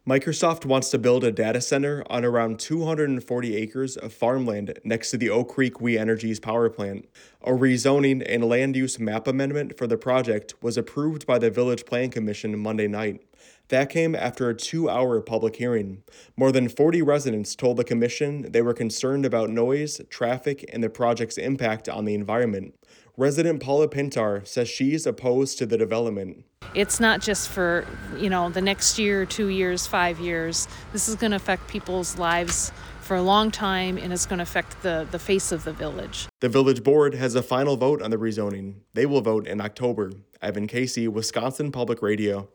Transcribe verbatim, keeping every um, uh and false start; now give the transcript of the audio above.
Microsoft wants to build a data center on around two hundred forty acres of farmland next to the Oak Creek We Energies power plant. A rezoning and land use map amendment for the project was approved by the Village Plan Commission Monday night. That came after a two hour public hearing. More than forty residents told the commission they were concerned about noise, traffic, and the project's impact on the environment. Resident Paula Pintar says she's opposed to the development. It's not just for, you know, the next year, two years, five years. This is going to affect people's lives for a long time, and it's going to affect the, the face of the village. The village board has a final vote on the rezoning. They will vote in October. Evan Casey, Wisconsin Public Radio.